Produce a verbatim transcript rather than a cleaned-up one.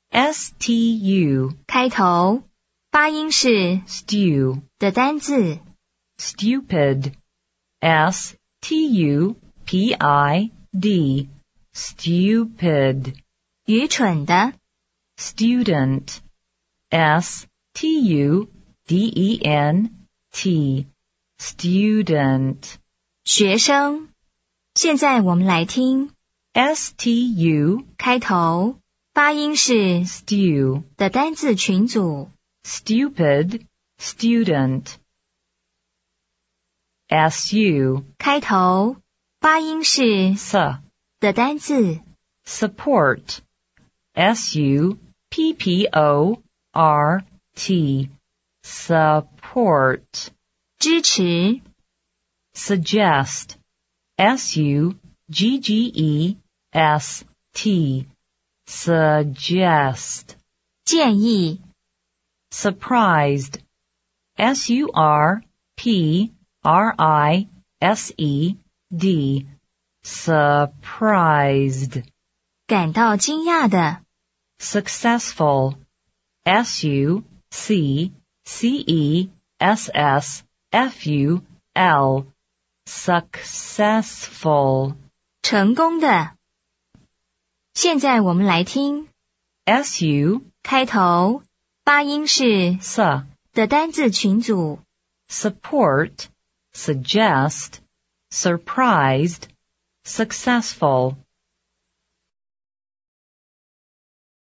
S T U 开头，发音是 stew 的单字。 stupid S T U P I D stupid 愚蠢的。 student S T U D E N T student 学生。现在我们来听 S T U 开头，发音是 stew 的单字群组。 stupid student S U 开头，发音是 S 的单字。 support S U P P O R T support 支持。 suggest S U G G E S T suggest 建议。 surprised S U R P R I S E D surprised 感到惊讶的。 successful S U C C E S S F U L successful 成功的。现在我们来听 S U 开头，发音是 S 的单字群组。 support suggest surprised successful